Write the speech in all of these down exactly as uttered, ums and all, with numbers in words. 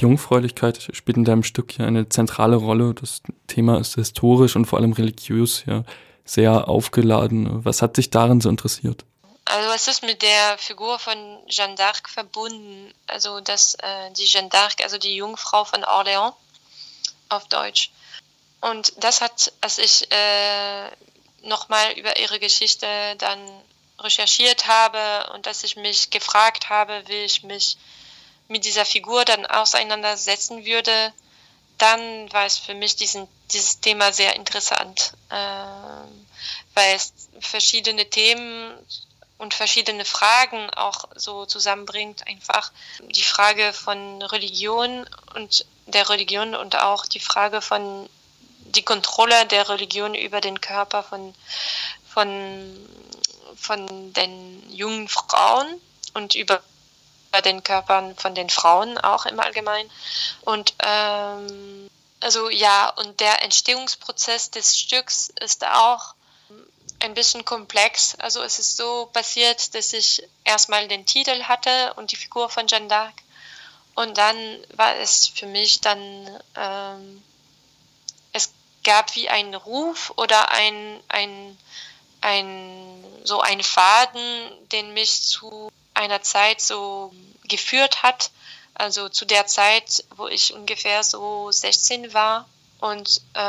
Jungfräulichkeit spielt in deinem Stück ja eine zentrale Rolle. Das Thema ist historisch und vor allem religiös ja sehr aufgeladen. Was hat dich darin so interessiert? Also es ist mit der Figur von Jeanne d'Arc verbunden, also dass äh, die Jeanne d'Arc, also die Jungfrau von Orléans auf Deutsch. Und das hat, als ich äh, nochmal über ihre Geschichte dann recherchiert habe und dass ich mich gefragt habe, wie ich mich mit dieser Figur dann auseinandersetzen würde, dann war es für mich diesen, dieses Thema sehr interessant, äh, weil es verschiedene Themen und verschiedene Fragen auch so zusammenbringt. Einfach die Frage von Religion und der Religion und auch die Frage von die Kontrolle der Religion über den Körper von, von, von den jungen Frauen und über den Körpern von den Frauen auch im Allgemeinen. Und ähm, also ja, und der Entstehungsprozess des Stücks ist auch ein bisschen komplex. Also es ist so passiert, dass ich erstmal den Titel hatte und die Figur von Jeanne d'Arc. Und dann war es für mich dann, ähm, es gab wie einen Ruf oder ein, ein, ein, so ein Faden, den mich zu einer Zeit so geführt hat. Also zu der Zeit, wo ich ungefähr so sechzehn war. Und äh,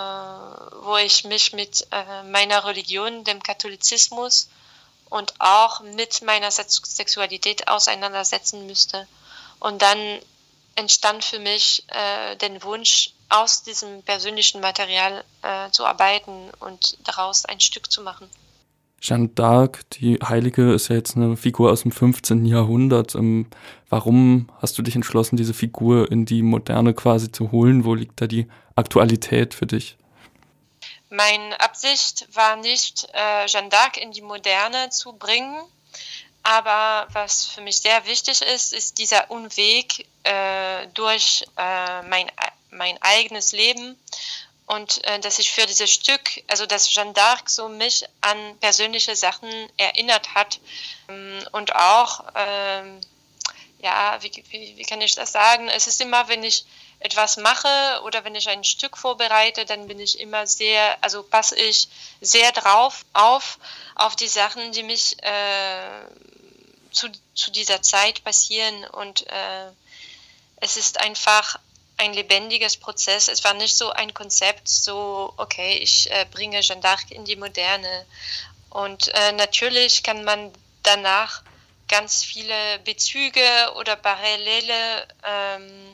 wo ich mich mit äh, meiner Religion, dem Katholizismus und auch mit meiner Sex- Sexualität auseinandersetzen müsste. Und dann entstand für mich äh, der Wunsch, aus diesem persönlichen Material äh, zu arbeiten und daraus ein Stück zu machen. Jeanne d'Arc, die Heilige, ist ja jetzt eine Figur aus dem fünfzehnten Jahrhundert. Ähm, warum hast du dich entschlossen, diese Figur in die Moderne quasi zu holen? Wo liegt da die Aktualität für dich? Meine Absicht war nicht, äh, Jeanne d'Arc in die Moderne zu bringen, aber was für mich sehr wichtig ist, ist dieser Umweg äh, durch äh, mein, mein eigenes Leben und äh, dass ich für dieses Stück, also dass Jeanne d'Arc so mich an persönliche Sachen erinnert hat ähm, und auch, ähm, ja, wie, wie, wie kann ich das sagen? Es ist immer, wenn ich etwas mache oder wenn ich ein Stück vorbereite, dann bin ich immer sehr, also passe ich sehr drauf auf, auf die Sachen, die mich äh, zu, zu dieser Zeit passieren und äh, es ist einfach ein lebendiges Prozess. Es war nicht so ein Konzept, so, okay, ich äh, bringe Jeanne d'Arc in die Moderne. Und äh, natürlich kann man danach ganz viele Bezüge oder Parallele ähm,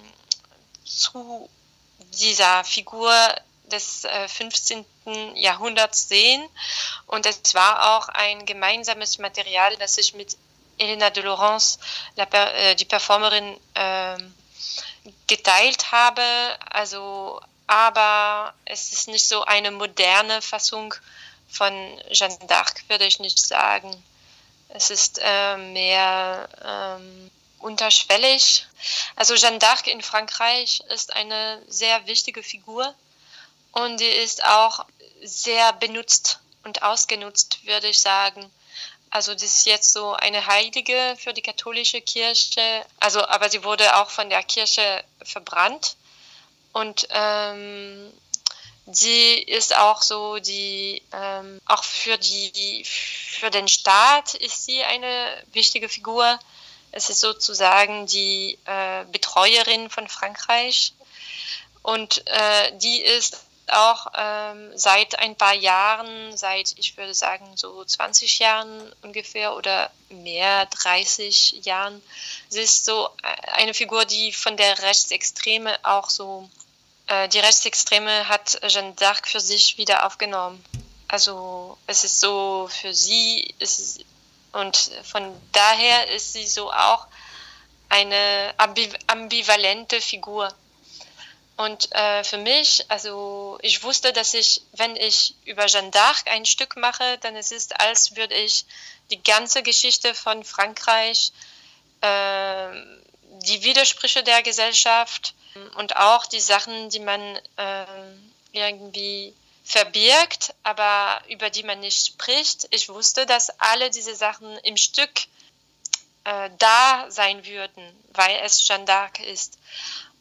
zu dieser Figur des äh, fünfzehnten Jahrhunderts sehen. Und es war auch ein gemeinsames Material, das ich mit Elena de Laurence, la, äh, die Performerin, äh, geteilt habe. Also, aber es ist nicht so eine moderne Fassung von Jeanne d'Arc, würde ich nicht sagen. Es ist äh, mehr ähm, unterschwellig. Also Jeanne d'Arc in Frankreich ist eine sehr wichtige Figur und die ist auch sehr benutzt und ausgenutzt, würde ich sagen. Also das ist jetzt so eine Heilige für die katholische Kirche, also aber sie wurde auch von der Kirche verbrannt und ähm, sie ist auch so die, ähm, auch für die, für den Staat ist sie eine wichtige Figur. Es ist sozusagen die äh, Betreuerin von Frankreich und äh, die ist auch ähm, seit ein paar Jahren, seit ich würde sagen so zwanzig Jahren ungefähr oder mehr, dreißig Jahren, sie ist so eine Figur, die von der Rechtsextreme auch so, äh, die Rechtsextreme hat Jeanne d'Arc für sich wieder aufgenommen. Also es ist so für sie, ist, und von daher ist sie so auch eine ambivalente Figur. Und äh, für mich, also ich wusste, dass ich, wenn ich über Jeanne d'Arc ein Stück mache, dann ist es, als würde ich die ganze Geschichte von Frankreich, äh, die Widersprüche der Gesellschaft und auch die Sachen, die man äh, irgendwie verbirgt, aber über die man nicht spricht. Ich wusste, dass alle diese Sachen im Stück äh, da sein würden, weil es Jeanne d'Arc ist.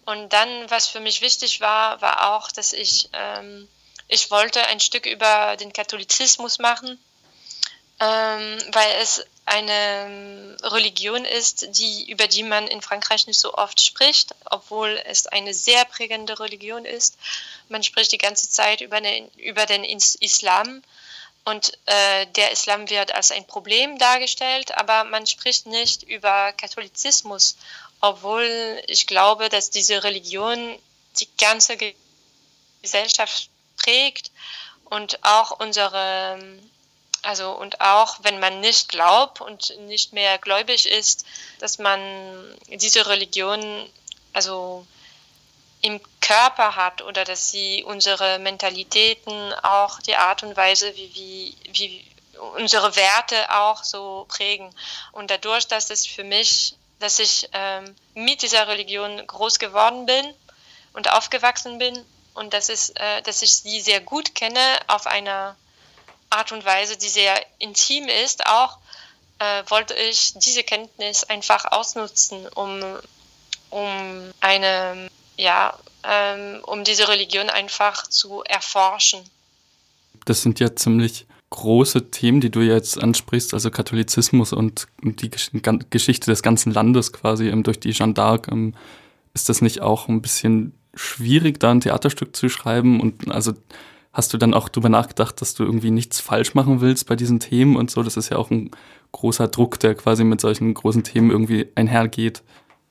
Und dann, was für mich wichtig war, war auch, dass ich, ähm, ich wollte ein Stück über den Katholizismus machen, ähm, weil es eine Religion ist, die, über die man in Frankreich nicht so oft spricht, obwohl es eine sehr prägende Religion ist. Man spricht die ganze Zeit über den, über den Islam und äh, der Islam wird als ein Problem dargestellt, aber man spricht nicht über Katholizismus, obwohl ich glaube, dass diese Religion die ganze Gesellschaft prägt und auch unsere Also und auch wenn man nicht glaubt und nicht mehr gläubig ist, dass man diese Religion also im Körper hat oder dass sie unsere Mentalitäten, auch die Art und Weise, wie, wie, wie unsere Werte auch so prägen. Und dadurch, dass es für mich, dass ich ähm, mit dieser Religion groß geworden bin und aufgewachsen bin und dass, es, äh, dass ich sie sehr gut kenne auf einer Art und Weise, die sehr intim ist, auch äh, wollte ich diese Kenntnis einfach ausnutzen, um, um eine, ja, ähm, um diese Religion einfach zu erforschen. Das sind ja ziemlich große Themen, die du jetzt ansprichst, also Katholizismus und die Geschichte des ganzen Landes quasi durch die Jeanne d'Arc. Ist das nicht auch ein bisschen schwierig, da ein Theaterstück zu schreiben? Und also hast du dann auch drüber nachgedacht, dass du irgendwie nichts falsch machen willst bei diesen Themen und so? Das ist ja auch ein großer Druck, der quasi mit solchen großen Themen irgendwie einhergeht.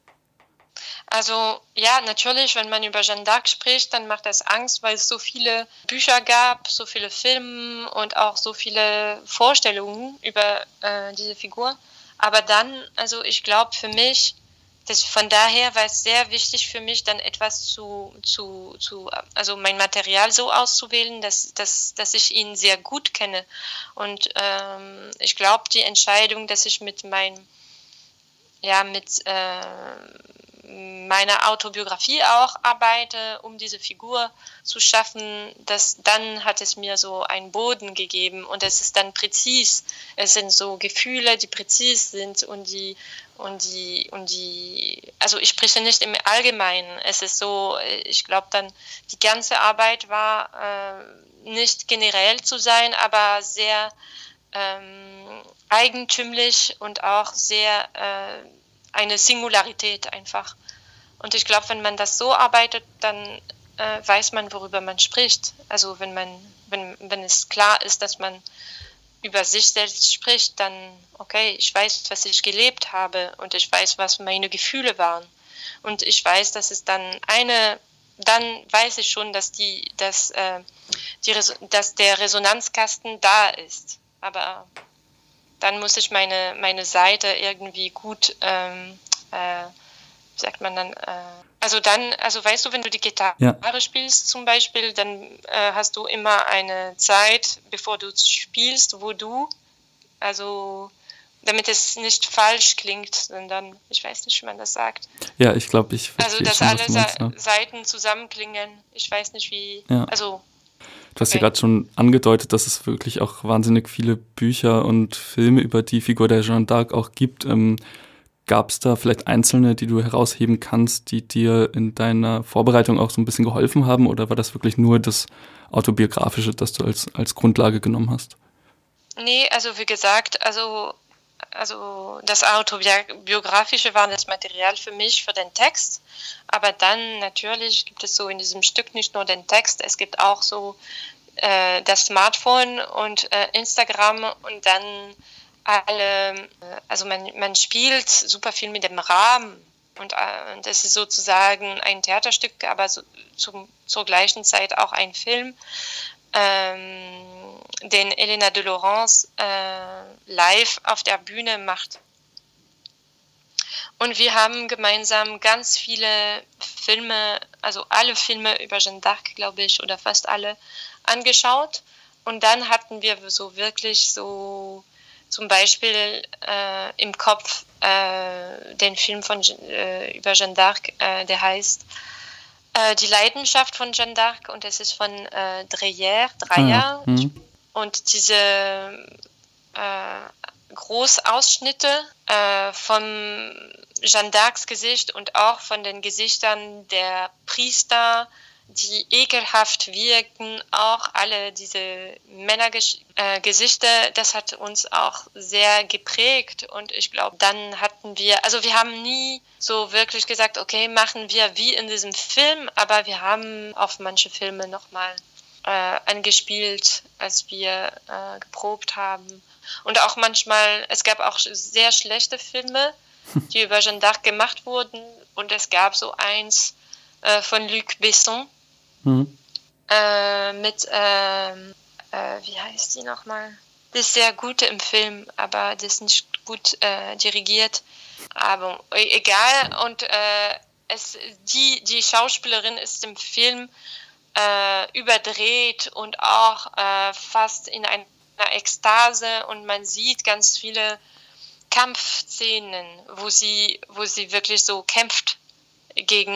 Also ja, natürlich, wenn man über Jeanne d'Arc spricht, dann macht das Angst, weil es so viele Bücher gab, so viele Filme und auch so viele Vorstellungen über äh, diese Figur. Aber dann, also ich glaube für mich, das, von daher war es sehr wichtig für mich, dann etwas zu, zu, zu also mein Material so auszuwählen, dass, dass, dass ich ihn sehr gut kenne. Und ähm, ich glaube, die Entscheidung, dass ich mit meinem, ja, mit äh, meiner Autobiografie auch arbeite, um diese Figur zu schaffen, das, dann hat es mir so einen Boden gegeben und es ist dann präzis. Es sind so Gefühle, die präzis sind und die und die und die, also ich spreche nicht im Allgemeinen. Es ist so, ich glaube dann, die ganze Arbeit war äh, nicht generell zu sein, aber sehr ähm, eigentümlich und auch sehr äh, eine Singularität einfach. Und ich glaube, wenn man das so arbeitet, dann äh, weiß man, worüber man spricht. Also wenn man, wenn, wenn es klar ist, dass man über sich selbst spricht, dann, okay, ich weiß, was ich gelebt habe und ich weiß, was meine Gefühle waren. Und ich weiß, dass es dann eine, dann weiß ich schon, dass die, dass, äh, die, dass der Resonanzkasten da ist. Aber dann muss ich meine, meine Seite irgendwie gut, ähm, äh, wie sagt man dann, äh, also dann, also weißt du, wenn du die Gitarre ja. spielst zum Beispiel, dann äh, hast du immer eine Zeit, bevor du spielst, wo du, also damit es nicht falsch klingt, sondern, ich weiß nicht, wie man das sagt. Ja, ich glaube, ich verstehe Also, dass schon, alle was du meinst, ja. Seiten zusammenklingen, ich weiß nicht, wie, ja. also... Du hast ja gerade schon angedeutet, dass es wirklich auch wahnsinnig viele Bücher und Filme über die Figur der Jeanne d'Arc auch gibt. Ähm, Gab es da vielleicht einzelne, die du herausheben kannst, die dir in deiner Vorbereitung auch so ein bisschen geholfen haben? Oder war das wirklich nur das Autobiografische, das du als, als Grundlage genommen hast? Nee, also wie gesagt, also, also das Autobiografische war das Material für mich, für den Text. Aber dann natürlich gibt es so in diesem Stück nicht nur den Text, es gibt auch so äh, das Smartphone und äh, Instagram und dann alle, also man, man spielt super viel mit dem Rahmen und äh, das ist sozusagen ein Theaterstück, aber so, zum, zur gleichen Zeit auch ein Film, ähm, den Elena de Laurence äh, live auf der Bühne macht. Und wir haben gemeinsam ganz viele Filme, also alle Filme über Jeanne d'Arc, glaube ich, oder fast alle, angeschaut. Und dann hatten wir so wirklich so zum Beispiel äh, im Kopf äh, den Film von, äh, über Jeanne d'Arc, äh, der heißt äh, Die Leidenschaft von Jeanne d'Arc und es ist von äh, Dreyer, Dreyer. Ah, hm. Und diese, äh, Großausschnitte äh, von Jeanne d'Arcs Gesicht und auch von den Gesichtern der Priester, die ekelhaft wirkten, auch alle diese Männergesichter, das hat uns auch sehr geprägt und ich glaube, dann hatten wir, also wir haben nie so wirklich gesagt, okay, machen wir wie in diesem Film, aber wir haben auf manche Filme nochmal äh, angespielt, als wir äh, geprobt haben. Und auch manchmal, es gab auch sehr schlechte Filme, die über Jeanne d'Arc gemacht wurden und es gab so eins äh, von Luc Besson, Mhm. Äh, mit, ähm, äh, wie heißt die nochmal? Die ist sehr gut im Film, aber die ist nicht gut äh, dirigiert. Aber egal. Und äh, es, die, die Schauspielerin ist im Film äh, überdreht und auch äh, fast in einer Ekstase und man sieht ganz viele Kampfszenen, wo sie, wo sie wirklich so kämpft gegen,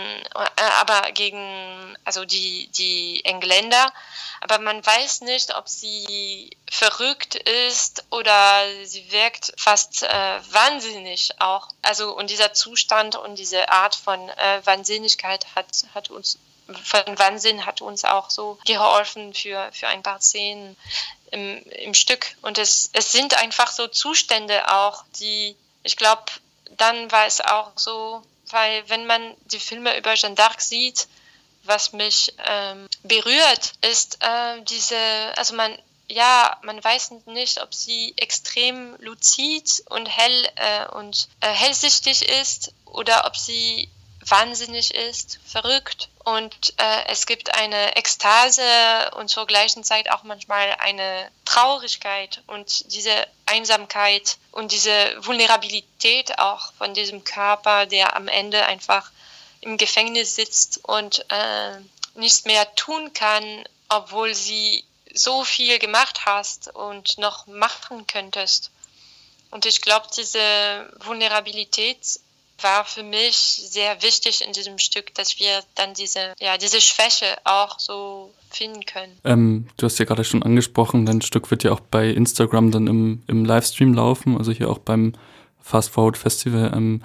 äh, aber gegen, also die, die Engländer, aber man weiß nicht, ob sie verrückt ist oder sie wirkt fast äh, wahnsinnig auch. Also und dieser Zustand und diese Art von äh, Wahnsinnigkeit hat, hat uns, von Wahnsinn hat uns auch so geholfen für, für ein paar Szenen im, im Stück. Und es, es sind einfach so Zustände auch, die, ich glaube, dann war es auch so, weil wenn man die Filme über Jeanne d'Arc sieht, was mich ähm, berührt, ist äh, diese, also man, ja, man weiß nicht, ob sie extrem luzid und hell äh, und äh, hellsichtig ist oder ob sie wahnsinnig ist, verrückt. Und äh, es gibt eine Ekstase und zur gleichen Zeit auch manchmal eine Traurigkeit und diese Einsamkeit und diese Vulnerabilität auch von diesem Körper, der am Ende einfach im Gefängnis sitzt und äh, nichts mehr tun kann, obwohl sie so viel gemacht hast und noch machen könntest. Und ich glaube, diese Vulnerabilität war für mich sehr wichtig in diesem Stück, dass wir dann diese, ja, diese Schwäche auch so finden können. Ähm, du hast ja gerade schon angesprochen, dein Stück wird ja auch bei Instagram dann im, im Livestream laufen, also hier auch beim Fast Forward Festival. Ähm,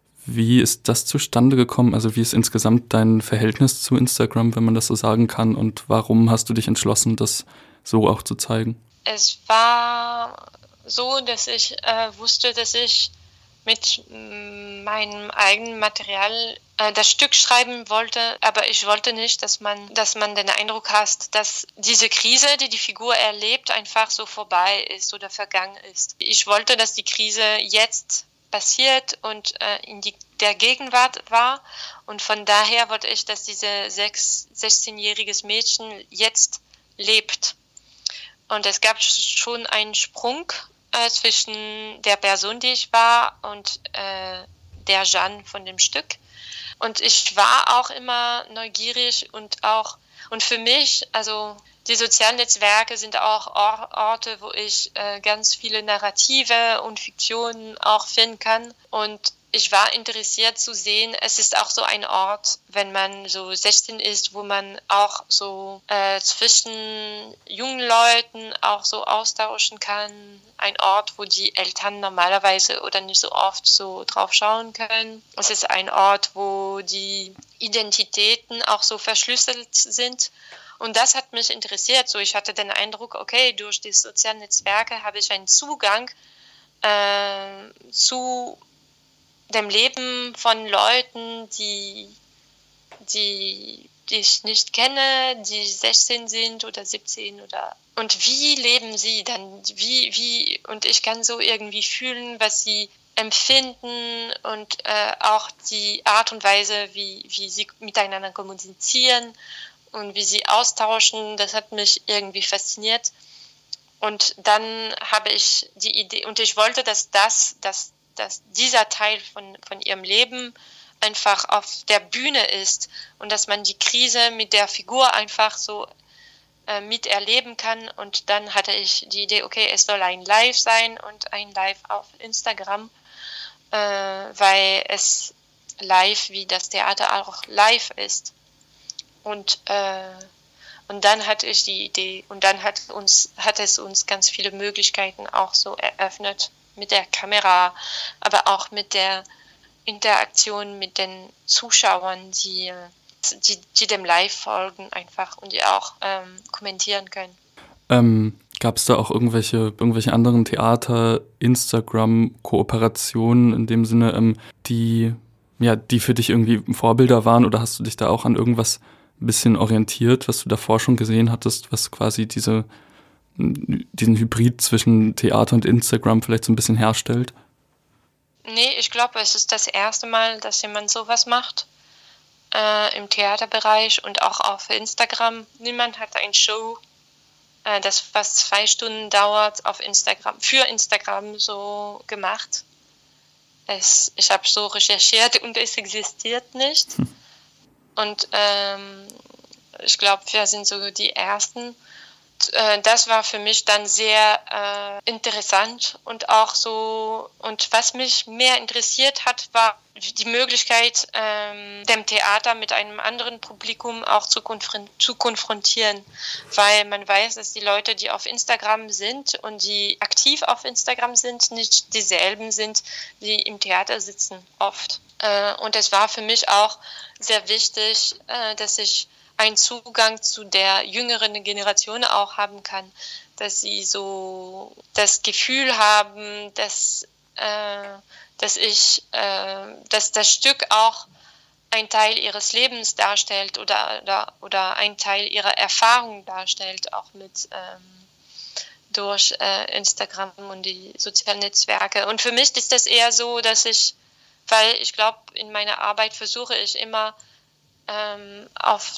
wie ist das zustande gekommen? Also wie ist insgesamt dein Verhältnis zu Instagram, wenn man das so sagen kann? Und warum hast du dich entschlossen, das so auch zu zeigen? Es war so, dass ich äh, wusste, dass ich mit meinem eigenen Material äh, das Stück schreiben wollte, aber ich wollte nicht, dass man, dass man den Eindruck hat, dass diese Krise, die die Figur erlebt, einfach so vorbei ist oder vergangen ist. Ich wollte, dass die Krise jetzt passiert und äh, in die, der Gegenwart war und von daher wollte ich, dass diese sechs, sechzehnjähriges Mädchen jetzt lebt. Und es gab schon einen Sprung Äh, zwischen der Person, die ich war, und äh, der Jeanne von dem Stück. Und ich war auch immer neugierig und auch, und für mich, also die sozialen Netzwerke sind auch Or- Orte, wo ich äh, ganz viele Narrative und Fiktionen auch finden kann. Und ich war interessiert zu sehen, es ist auch so ein Ort, wenn man so sechzehn ist, wo man auch so äh, zwischen jungen Leuten auch so austauschen kann. Ein Ort, wo die Eltern normalerweise oder nicht so oft so drauf schauen können. Es ist ein Ort, wo die Identitäten auch so verschlüsselt sind. Und das hat mich interessiert. So, ich hatte den Eindruck, okay, durch die sozialen Netzwerke habe ich einen Zugang äh, zu dem Leben von Leuten, die, die, die ich nicht kenne, die sechzehn sind oder siebzehn oder und wie leben sie dann, wie, wie, und ich kann so irgendwie fühlen, was sie empfinden und äh, auch die Art und Weise, wie, wie sie miteinander kommunizieren und wie sie austauschen, das hat mich irgendwie fasziniert. Und dann habe ich die Idee, und ich wollte, dass das, dass dass dieser Teil von, von ihrem Leben einfach auf der Bühne ist und dass man die Krise mit der Figur einfach so äh, miterleben kann. Und dann hatte ich die Idee, okay, es soll ein Live sein und ein Live auf Instagram, äh, weil es live wie das Theater auch live ist. Und, äh, Und dann hatte ich die Idee und dann hat uns, hat es uns ganz viele Möglichkeiten auch so eröffnet mit der Kamera, aber auch mit der Interaktion mit den Zuschauern, die, die, die dem Live folgen einfach und die auch ähm, kommentieren können. Ähm, gab es da auch irgendwelche, irgendwelche anderen Theater-, Instagram-Kooperationen in dem Sinne, ähm, die, ja, die für dich irgendwie Vorbilder waren, oder hast du dich da auch an irgendwas ein bisschen orientiert, was du davor schon gesehen hattest, was quasi diese, diesen Hybrid zwischen Theater und Instagram vielleicht so ein bisschen herstellt? Nee, ich glaube, es ist das erste Mal, dass jemand sowas macht äh, im Theaterbereich und auch auf Instagram. Niemand hat eine Show, äh, das fast zwei Stunden dauert, auf Instagram, für Instagram so gemacht. Es, ich habe so recherchiert und es existiert nicht. Hm. Und ähm, ich glaube, wir sind so die Ersten. Das war für mich dann sehr äh, interessant und auch so, und was mich mehr interessiert hat, war die Möglichkeit, ähm, dem Theater mit einem anderen Publikum auch zu, konfron- zu konfrontieren, weil man weiß, dass die Leute, die auf Instagram sind und die aktiv auf Instagram sind, nicht dieselben sind, die im Theater sitzen, oft. Äh, und es war für mich auch sehr wichtig, äh, dass ich einen Zugang zu der jüngeren Generation auch haben kann, dass sie so das Gefühl haben, dass, äh, dass ich, äh, dass das Stück auch ein Teil ihres Lebens darstellt oder, oder, oder ein Teil ihrer Erfahrung darstellt, auch mit ähm, durch äh, Instagram und die sozialen Netzwerke. Und für mich ist das eher so, dass ich, weil ich glaube, in meiner Arbeit versuche ich immer ähm, auf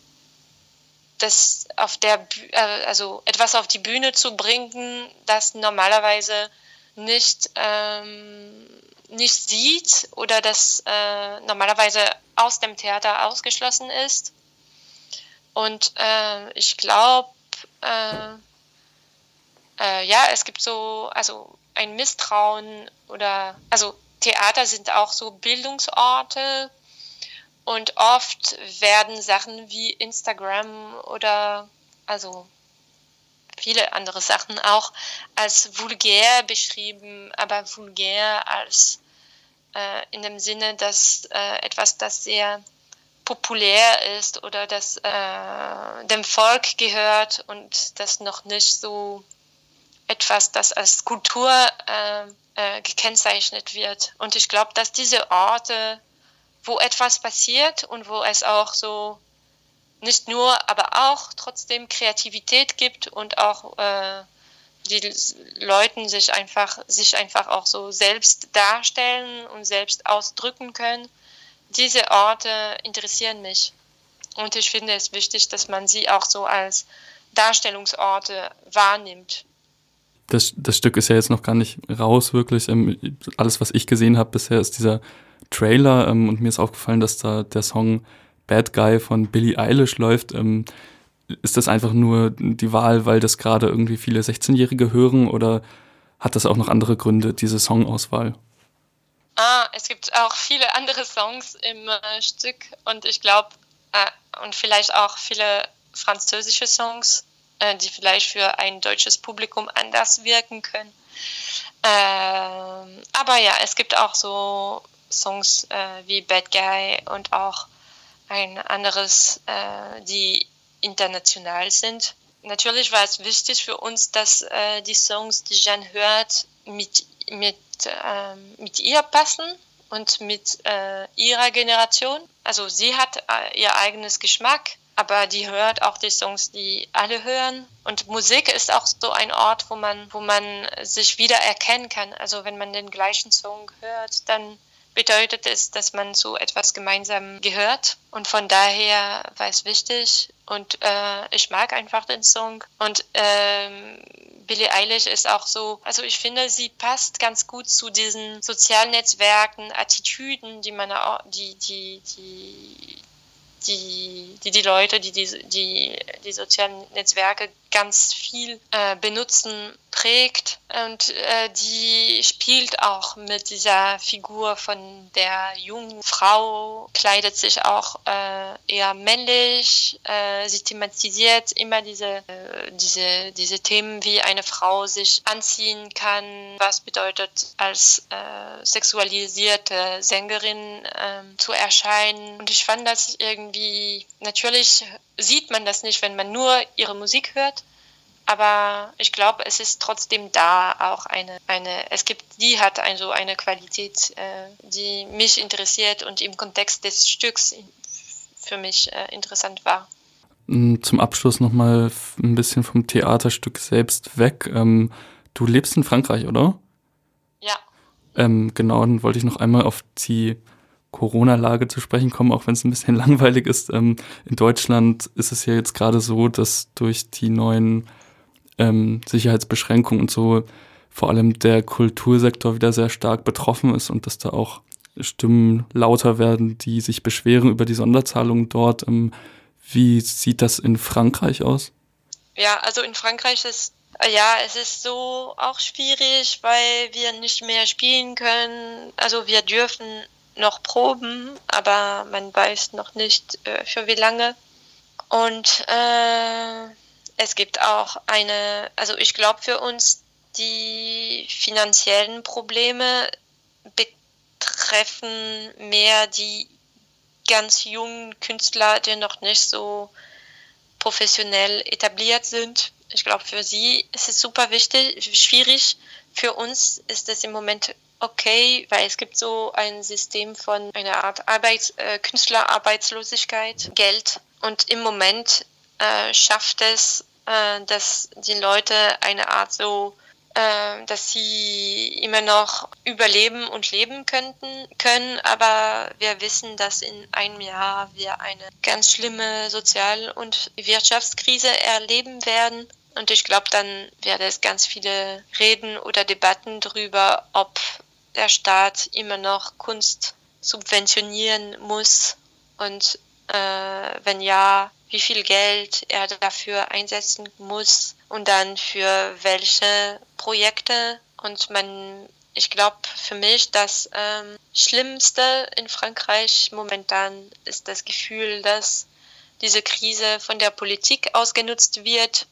das auf der also etwas auf die Bühne zu bringen, das normalerweise nicht ähm, nicht sieht oder das äh, normalerweise aus dem Theater ausgeschlossen ist. Und äh, ich glaube, äh, äh, ja, es gibt so also ein Misstrauen oder also Theater sind auch so Bildungsorte. Und oft werden Sachen wie Instagram oder also viele andere Sachen auch als vulgär beschrieben, aber vulgär als äh, in dem Sinne, dass äh, etwas, das sehr populär ist oder das äh, dem Volk gehört und das noch nicht so etwas, das als Kultur äh, äh, gekennzeichnet wird. Und ich glaube, dass diese Orte, wo etwas passiert und wo es auch so nicht nur, aber auch trotzdem Kreativität gibt und auch äh, die Leute sich einfach, sich einfach auch so selbst darstellen und selbst ausdrücken können. Diese Orte interessieren mich. Und ich finde es wichtig, dass man sie auch so als Darstellungsorte wahrnimmt. Das, das Stück ist ja jetzt noch gar nicht raus, wirklich. Ähm, alles, was ich gesehen habe bisher, ist dieser Trailer, ähm, und mir ist aufgefallen, dass da der Song Bad Guy von Billie Eilish läuft. Ähm, ist das einfach nur die Wahl, weil das gerade irgendwie viele sechzehnjährige hören, oder hat das auch noch andere Gründe, diese Songauswahl? Ah, es gibt auch viele andere Songs im äh, Stück und ich glaube, äh, und vielleicht auch viele französische Songs, äh, die vielleicht für ein deutsches Publikum anders wirken können. Ähm, aber ja, es gibt auch so Songs äh, wie Bad Guy und auch ein anderes, äh, die international sind. Natürlich war es wichtig für uns, dass äh, die Songs, die Jeanne hört, mit, mit, äh, mit ihr passen und mit äh, ihrer Generation. Also sie hat äh, ihr eigenes Geschmack, aber die hört auch die Songs, die alle hören. Und Musik ist auch so ein Ort, wo man, wo man sich wieder erkennen kann. Also wenn man den gleichen Song hört, dann bedeutet es, dass man so etwas gemeinsam gehört. Und von daher war es wichtig. Und äh, ich mag einfach den Song. Und ähm, Billie Eilish ist auch so, also ich finde, sie passt ganz gut zu diesen sozialen Netzwerken, Attitüden, die man auch, die, die, die, die die, die Leute, die die, die die sozialen Netzwerke ganz viel äh, benutzen, prägt. Und äh, die spielt auch mit dieser Figur von der jungen Frau, kleidet sich auch äh, eher männlich, äh, sie thematisiert immer diese, äh, diese, diese Themen, wie eine Frau sich anziehen kann, was bedeutet als äh, sexualisierte Sängerin äh, zu erscheinen. Und ich fand das irgendwie, natürlich sieht man das nicht, wenn man nur ihre Musik hört, aber ich glaube, es ist trotzdem da auch eine, eine es gibt, die hat also eine Qualität, äh, die mich interessiert und im Kontext des Stücks für mich äh, interessant war. Zum Abschluss nochmal ein bisschen vom Theaterstück selbst weg. Ähm, du lebst in Frankreich, oder? Ja. Ähm, genau, dann wollte ich noch einmal auf die Corona-Lage zu sprechen kommen, auch wenn es ein bisschen langweilig ist. Ähm, in Deutschland ist es ja jetzt gerade so, dass durch die neuen ähm, Sicherheitsbeschränkungen und so vor allem der Kultursektor wieder sehr stark betroffen ist und dass da auch Stimmen lauter werden, die sich beschweren über die Sonderzahlungen dort. Ähm, wie sieht das in Frankreich aus? Ja, also in Frankreich ist Ja, es ist so auch schwierig, weil wir nicht mehr spielen können. Also wir dürfen noch proben, aber man weiß noch nicht äh, für wie lange. Und äh, es gibt auch eine, also ich glaube für uns die finanziellen Probleme betreffen mehr die ganz jungen Künstler, die noch nicht so professionell etabliert sind. Ich glaube, für sie ist es super wichtig, schwierig. Für uns ist es im Moment okay, weil es gibt so ein System von einer Art Arbeits-, äh, Künstlerarbeitslosigkeit, Geld. Und im Moment äh, schafft es, äh, dass die Leute eine Art so, äh, dass sie immer noch überleben und leben könnten, können. Aber wir wissen, dass in einem Jahr wir eine ganz schlimme Sozial- und Wirtschaftskrise erleben werden. Und ich glaube, dann werde es ganz viele Reden oder Debatten darüber, ob der Staat immer noch Kunst subventionieren muss und äh, wenn ja, wie viel Geld er dafür einsetzen muss und dann für welche Projekte. Und man, ich glaube für mich, das ähm, Schlimmste in Frankreich momentan ist das Gefühl, dass diese Krise von der Politik ausgenutzt wird,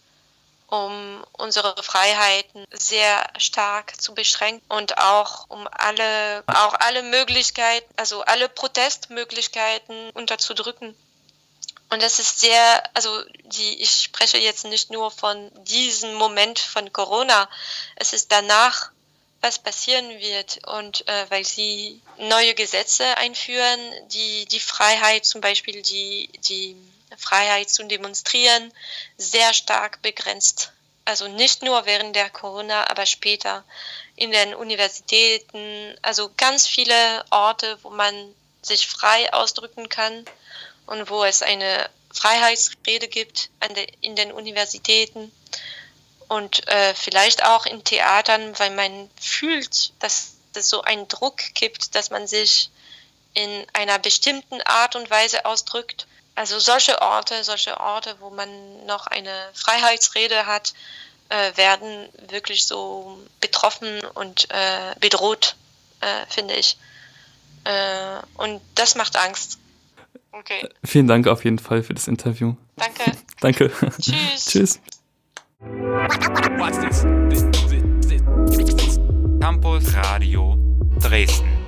um unsere Freiheiten sehr stark zu beschränken und auch um alle, auch alle Möglichkeiten, also alle Protestmöglichkeiten unterzudrücken. Und das ist sehr, also die, ich spreche jetzt nicht nur von diesem Moment von Corona, es ist danach, was passieren wird. Und äh, weil sie neue Gesetze einführen, die die Freiheit, zum Beispiel die, die Freiheit zu demonstrieren, sehr stark begrenzt. Also nicht nur während der Corona, aber später in den Universitäten, also ganz viele Orte, wo man sich frei ausdrücken kann und wo es eine Freiheitsrede gibt an de, in den Universitäten und äh, vielleicht auch in Theatern, weil man fühlt, dass es so einen Druck gibt, dass man sich in einer bestimmten Art und Weise ausdrückt. Also solche Orte, solche Orte, wo man noch eine Freiheitsrede hat, äh, werden wirklich so betroffen und äh, bedroht, äh, finde ich. Äh, und das macht Angst. Okay. Vielen Dank auf jeden Fall für das Interview. Danke. Danke. Tschüss. Tschüss. Campus Radio Dresden.